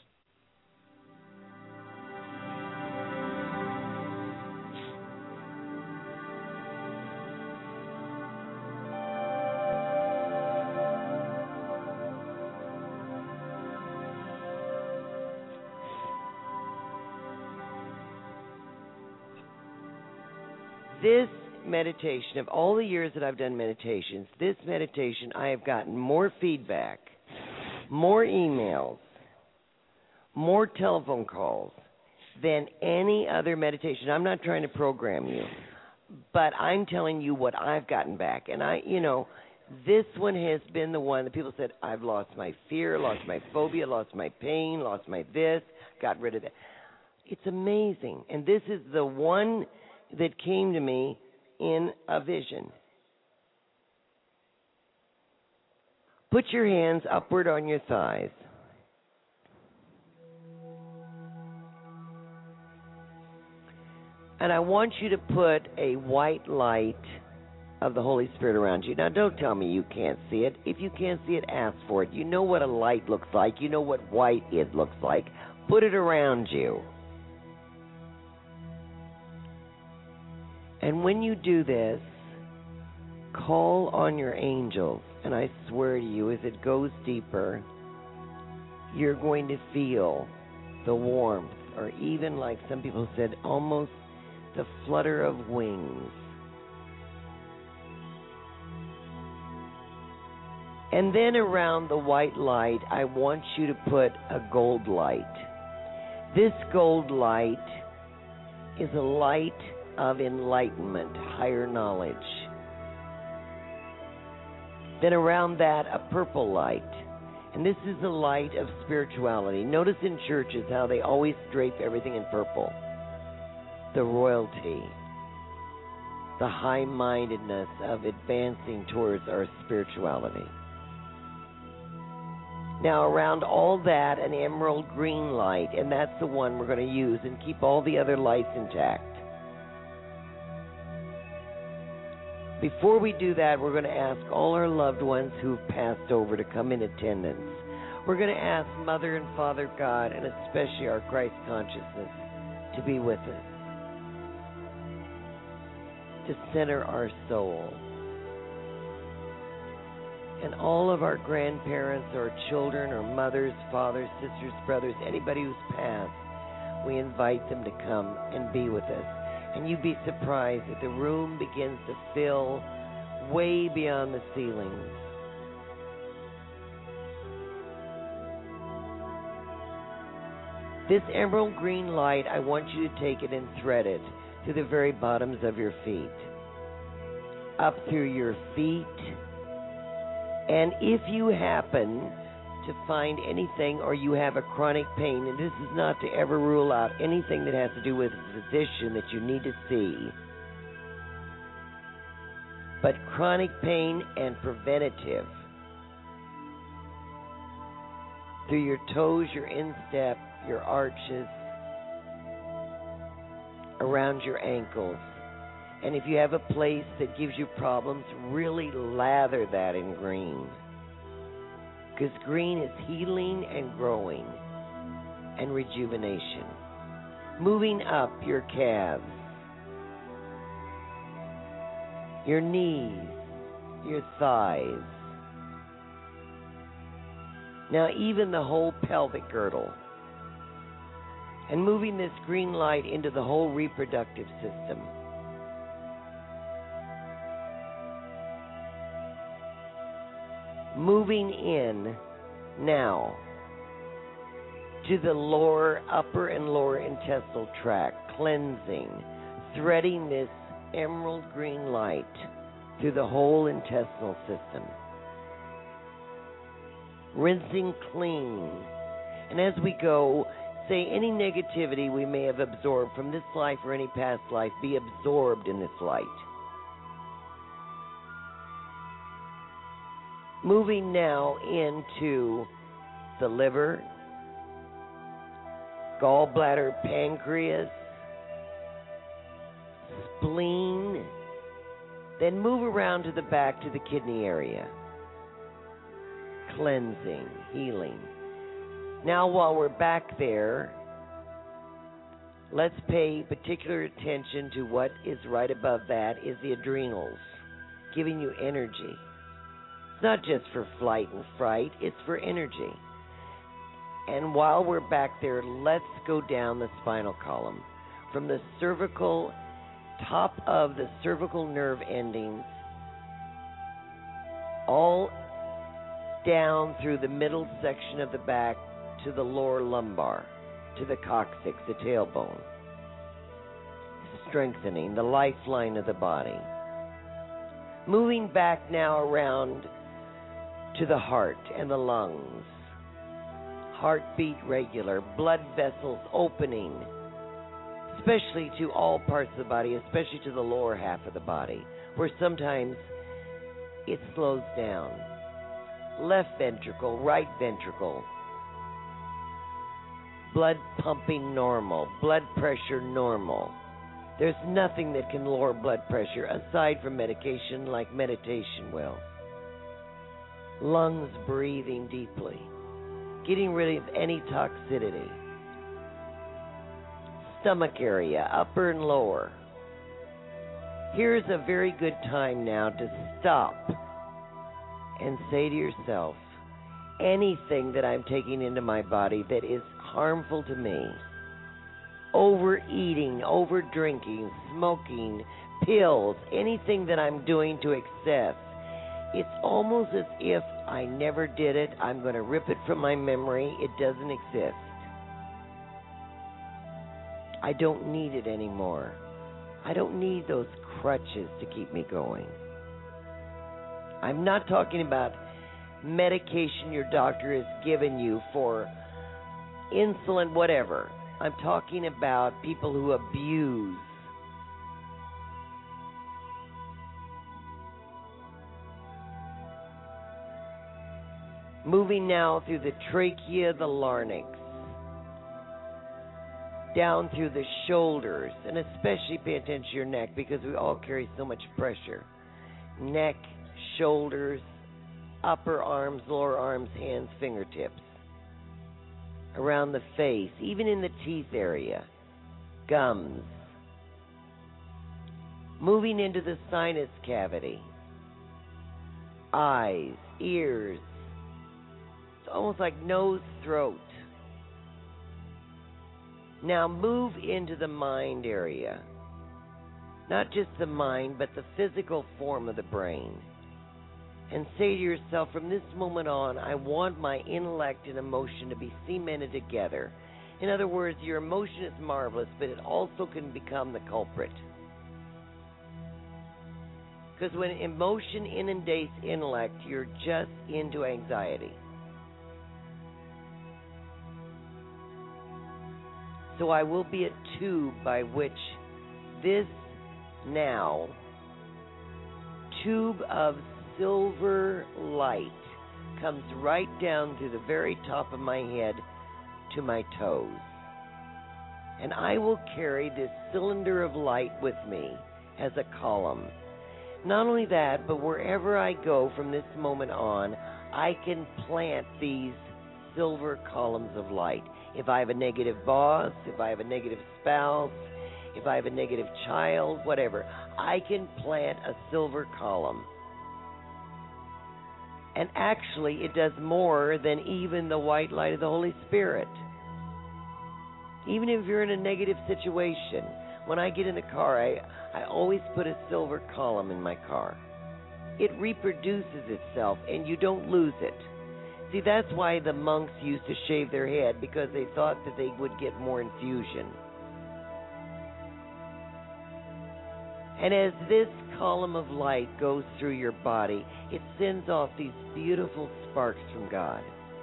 This meditation, of all the years that I've done meditations, this meditation, I have gotten more feedback, more emails, more telephone calls than any other meditation. I'm not trying to program you, but I'm telling you what I've gotten back. And this one has been the one that people said, I've lost my fear, lost my phobia, lost my pain, lost my this, got rid of that. It's amazing. And this is the one that came to me in a vision. Put your hands upward on your thighs. And I want you to put a white light of the Holy Spirit around you. Now, don't tell me you can't see it. If you can't see it, ask for it. You know what a light looks like. You know what white it looks like. Put it around you. And when you do this, call on your angels. And I swear to you, as it goes deeper, you're going to feel the warmth, or even like some people said, almost the flutter of wings. And then around the white light, I want you to put a gold light. This gold light is a light of enlightenment, higher knowledge. Then around that, a purple light. And this is the light of spirituality. Notice in churches how they always drape everything in purple. The royalty, the high-mindedness of advancing towards our spirituality. Now around all that, an emerald green light, and that's the one we're going to use and keep all the other lights intact. Before we do that, we're going to ask all our loved ones who've passed over to come in attendance. We're going to ask Mother and Father God, and especially our Christ consciousness, to be with us, to center our soul. And all of our grandparents or children or mothers, fathers, sisters, brothers, anybody who's passed, we invite them to come and be with us. And you'd be surprised that the room begins to fill way beyond the ceilings. This emerald green light, I want you to take it and thread it to the very bottoms of your feet. up through your feet. And if you happen to find anything or you have a chronic pain, and this is not to ever rule out anything that has to do with a physician that you need to see, but chronic pain and preventative, through your toes, your instep, your arches, around your ankles. And if you have a place that gives you problems, really lather that in green. Because green is healing and growing and rejuvenation. Moving up your calves, your knees, your thighs. Now even the whole pelvic girdle. And moving this green light into the whole reproductive system. Moving in now to the upper and lower intestinal tract, cleansing, threading this emerald green light through the whole intestinal system. Rinsing clean. And as we go, say any negativity we may have absorbed from this life or any past life be absorbed in this light. Moving now into the liver, gallbladder, pancreas, spleen, then move around to the back to the kidney area. Cleansing, healing. Now while we're back there, let's pay particular attention to what is right above that is the adrenals, giving you energy. It's not just for flight and fright, it's for energy. And while we're back there, let's go down the spinal column. From the cervical, top of the cervical nerve endings, all down through the middle section of the back to the lower lumbar, to the coccyx, the tailbone. Strengthening the lifeline of the body. Moving back now around to the heart and the lungs. Heartbeat regular, blood vessels opening, especially to all parts of the body, especially to the lower half of the body, where sometimes it slows down. Left ventricle, right ventricle. Blood pumping normal, blood pressure normal. There's nothing that can lower blood pressure aside from medication like meditation will. Lungs breathing deeply, getting rid of any toxicity. Stomach area, upper and lower. Here's a very good time now to stop and say to yourself, anything that I'm taking into my body that is harmful to me, overeating, overdrinking, smoking, pills, anything that I'm doing to excess, it's almost as if I never did it. I'm going to rip it from my memory. It doesn't exist. I don't need it anymore. I don't need those crutches to keep me going. I'm not talking about medication your doctor has given you for insulin, whatever. I'm talking about people who abuse. Moving now through the trachea, the larynx, down through the shoulders, and especially pay attention to your neck because we all carry so much pressure. Neck, shoulders, upper arms, lower arms, hands, fingertips. Around the face, even in the teeth area, gums. Moving into the sinus cavity, eyes, ears. It's almost like nose, throat. Now move into the mind area. Not just the mind, but the physical form of the brain. And say to yourself, from this moment on, I want my intellect and emotion to be cemented together. In other words, your emotion is marvelous, but it also can become the culprit. Because when emotion inundates intellect, you're just into anxiety. So I will be a tube by which this now tube of silver light comes right down through the very top of my head to my toes. And I will carry this cylinder of light with me as a column. Not only that, but wherever I go from this moment on, I can plant these silver columns of light. If I have a negative boss, if I have a negative spouse, if I have a negative child, whatever, I can plant a silver column. And actually, it does more than even the white light of the Holy Spirit. Even if you're in a negative situation, when I get in the car, I always put a silver column in my car. It reproduces itself, and you don't lose it. See, that's why the monks used to shave their head, because they thought that they would get more infusion. And as this column of light goes through your body, it sends off these beautiful sparks from God.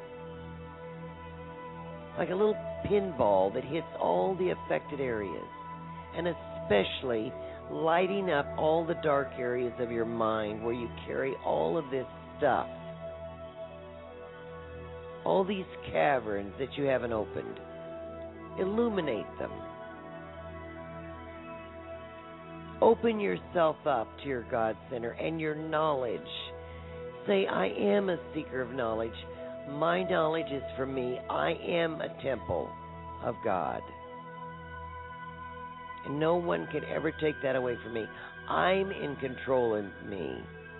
Like a little pinball that hits all the affected areas, and especially lighting up all the dark areas of your mind where you carry all of this stuff. All these caverns that you haven't opened. Illuminate them. Open yourself up to your God Center and your knowledge. Say, I am a seeker of knowledge. My knowledge is for me. I am a temple of God. And no one can ever take that away from me. I'm in control of me.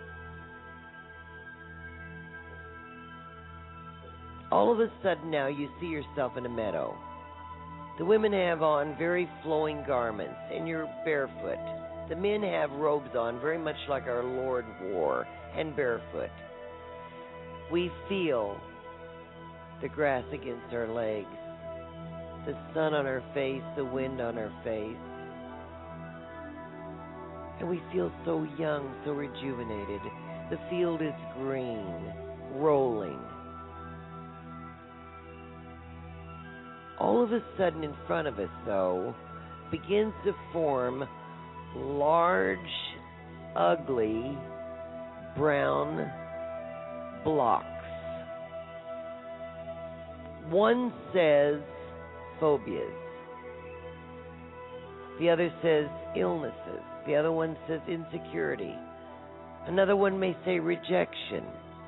All of a sudden now you see yourself in a meadow. The women have on very flowing garments, and you're barefoot. The men have robes on, very much like our Lord wore, and barefoot. We feel the grass against our legs, the sun on our face, the wind on our face. And we feel so young, so rejuvenated. The field is green, rolling. All of a sudden in front of us, though, begins to form large, ugly, brown blocks. One says phobias. The other says illnesses. The other one says insecurity. Another one may say rejection.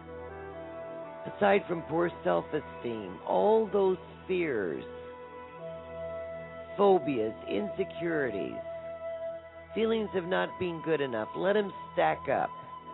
Aside from poor self-esteem, all those fears, phobias, insecurities, feelings of not being good enough, let them stack up.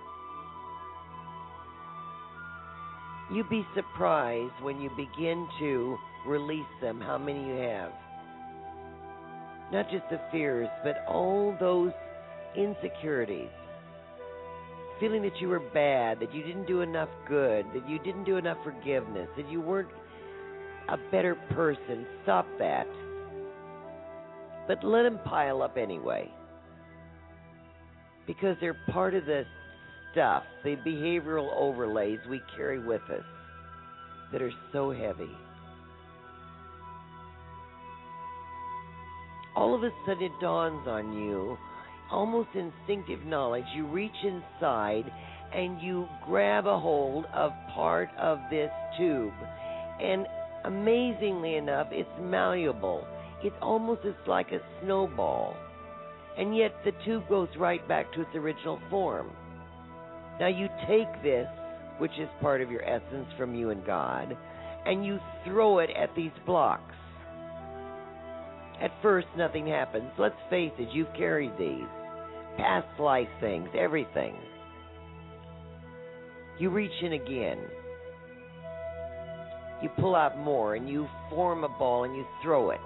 You'd be surprised when you begin to release them, how many you have. Not just the fears, but all those insecurities. Feeling that you were bad, that you didn't do enough good, that you didn't do enough forgiveness, that you weren't a better person. Stop that. But let them pile up anyway. Because they're part of the stuff, the behavioral overlays we carry with us that are so heavy. All of a sudden it dawns on you, almost instinctive knowledge, you reach inside and you grab a hold of part of this tube. And amazingly enough, it's malleable. It's almost like a snowball. And yet the tube goes right back to its original form. Now you take this, which is part of your essence from you and God, and you throw it at these blocks. At first, nothing happens. Let's face it, you've carried these. Past life things, everything. You reach in again. You pull out more, and you form a ball, and you throw it.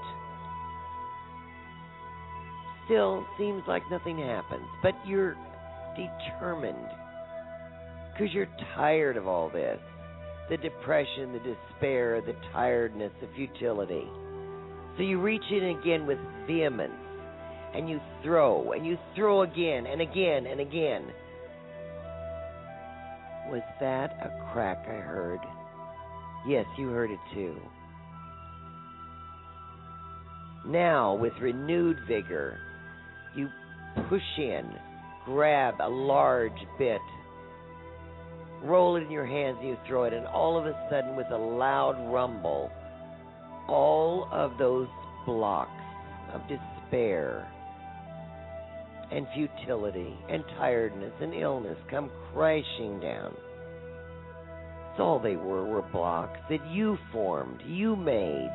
Still, seems like nothing happens, but you're determined. Because you're tired of all this. The depression, the despair, the tiredness, the futility. So you reach in again with vehemence, and you throw again and again and again. Was that a crack I heard? Yes, you heard it too. Now, with renewed vigor, you push in, grab a large bit, roll it in your hands, and you throw it, and all of a sudden, with a loud rumble, all of those blocks of despair and futility and tiredness and illness come crashing down. That's all they were blocks that you formed, you made.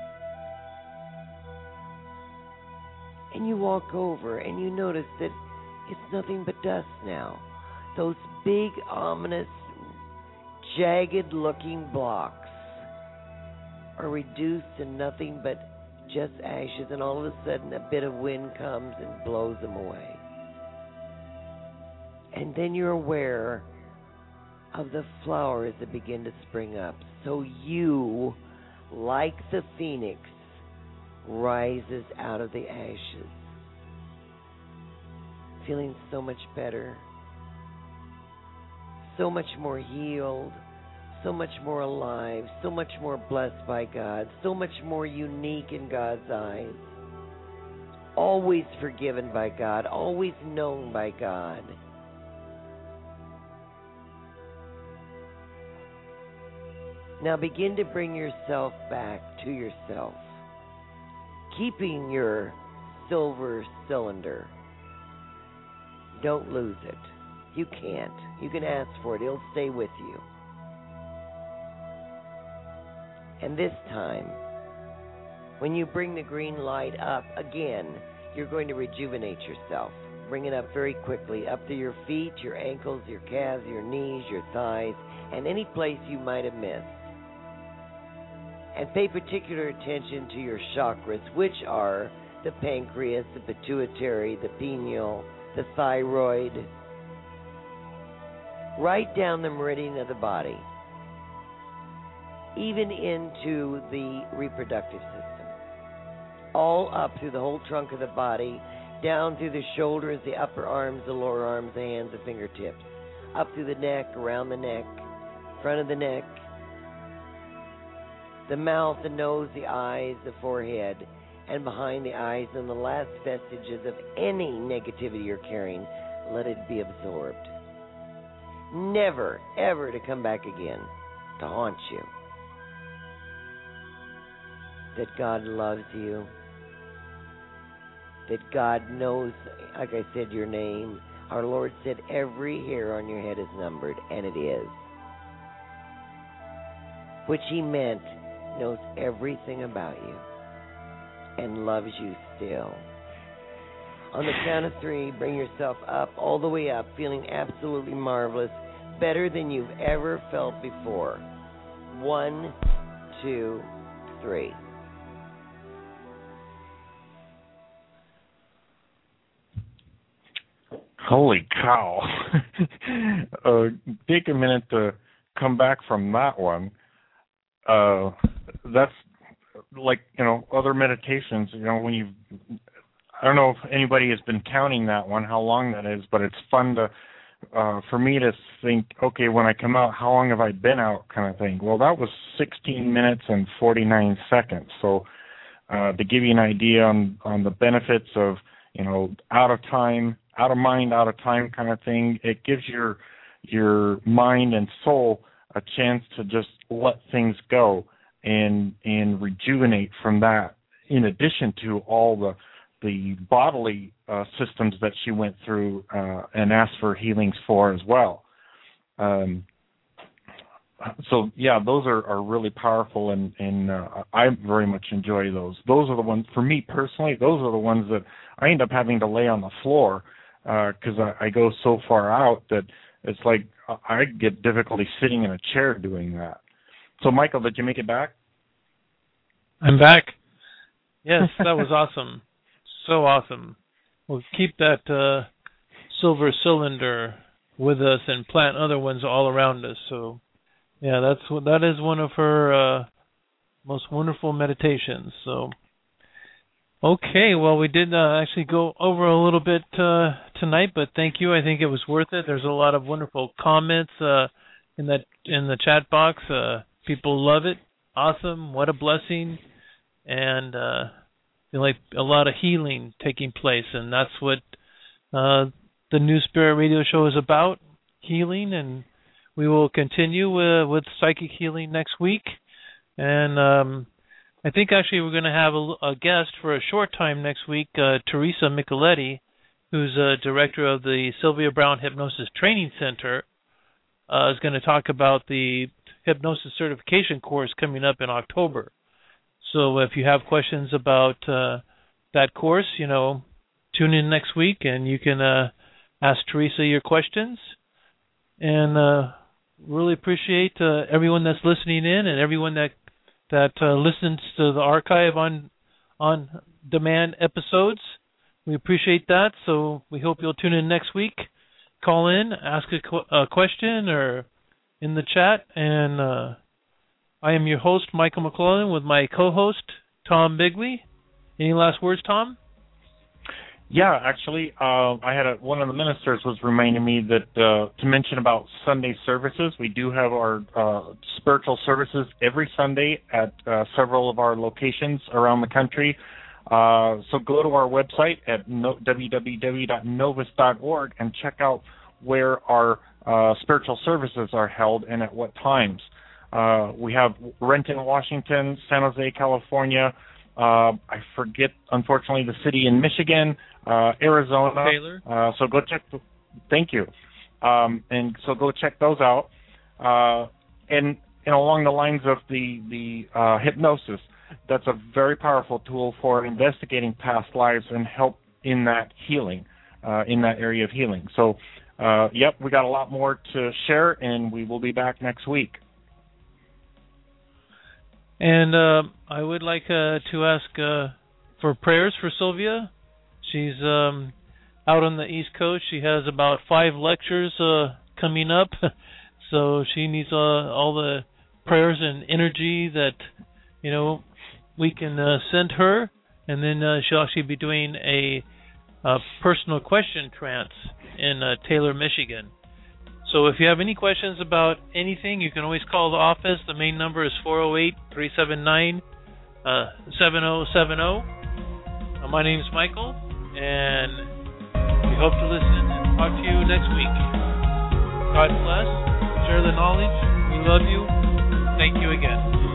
And you walk over and you notice that it's nothing but dust now. Those big, ominous, jagged-looking blocks are reduced to nothing but just ashes, and all of a sudden a bit of wind comes and blows them away. And then you're aware of the flowers that begin to spring up. So you, like the phoenix, rises out of the ashes, feeling so much better, so much more healed, so much more alive, so much more blessed by God, so much more unique in God's eyes, always forgiven by God, always known by God. Now begin to bring yourself back to yourself, keeping your silver cylinder. Don't lose it. You can't. You can ask for it. It'll stay with you. And this time, when you bring the green light up again, you're going to rejuvenate yourself. Bring it up very quickly, up to your feet, your ankles, your calves, your knees, your thighs, and any place you might have missed. And pay particular attention to your chakras, which are the pancreas, the pituitary, the pineal, the thyroid. Right down the meridian of the body, even into the reproductive system. All up through the whole trunk of the body, down through the shoulders, the upper arms, the lower arms, the hands, the fingertips. Up through the neck, around the neck, front of the neck, the mouth, the nose, the eyes, the forehead, and behind the eyes, and the last vestiges of any negativity you're carrying, let it be absorbed. Never, ever to come back again, to haunt you. That God loves you. That God knows, like I said, your name. Our Lord said every hair on your head is numbered, and it is. Which He meant knows everything about you and loves you still. On the count of 3, bring yourself up, all the way up, feeling absolutely marvelous, better than you've ever felt before. 1, 2, 3. Holy cow. Take a minute to come back from that one. That's like, other meditations, when I don't know if anybody has been counting that one, how long that is, but it's fun to, for me to think, okay, when I come out, how long have I been out kind of thing. Well, that was 16 minutes and 49 seconds. So to give you an idea on the benefits of, out of time, out of mind, out of time kind of thing, it gives your mind and soul a chance to just let things go and rejuvenate from that, in addition to all the bodily systems that she went through and asked for healings for as well. So, yeah, those are really powerful, and I very much enjoy those. Those are the ones, for me personally, those are the ones that I end up having to lay on the floor because I go so far out that it's like I get difficulty sitting in a chair doing that. So, Michael, did you make it back? I'm back. Yes, that was awesome. So awesome. We'll keep that silver cylinder with us and plant other ones all around us. So, yeah, that is one of her most wonderful meditations. So, okay, well, we did actually go over a little bit tonight, but thank you. I think it was worth it. There's a lot of wonderful comments in the chat box. People love it. Awesome. What a blessing. And like a lot of healing taking place, and that's what the New Spirit Radio Show is about, healing. And we will continue with psychic healing next week. And I think actually we're going to have a guest for a short time next week, Teresa Micheletti, who's director of the Sylvia Brown Hypnosis Training Center, is going to talk about the hypnosis certification course coming up in October. So if you have questions about that course, tune in next week and you can ask Teresa your questions. And really appreciate everyone that's listening in and everyone that listens to the archive on demand episodes. We appreciate that. So we hope you'll tune in next week. Call in, ask a question or in the chat. And I am your host, Michael McClellan, with my co-host, Tom Bigley. Any last words, Tom? Yeah, actually, I had one of the ministers was reminding me that to mention about Sunday services. We do have our spiritual services every Sunday at several of our locations around the country. So go to our website at www.novus.org and check out where our spiritual services are held and at what times. We have Renton, Washington, San Jose, California. I forget, unfortunately, the city in Michigan, Arizona. Taylor. So go check. Thank you. And so go check those out. And along the lines of the hypnosis, that's a very powerful tool for investigating past lives and help in that healing, in that area of healing. So, we got a lot more to share, and we will be back next week. And I would like to ask for prayers for Sylvia. She's out on the East Coast. She has about 5 lectures coming up, so she needs all the prayers and energy that we can send her. And then she'll actually be doing a personal question trance in Taylor, Michigan. So if you have any questions about anything, you can always call the office. The main number is 408-379-7070. My name is Michael, and we hope to listen and talk to you next week. God bless. Share the knowledge. We love you. Thank you again.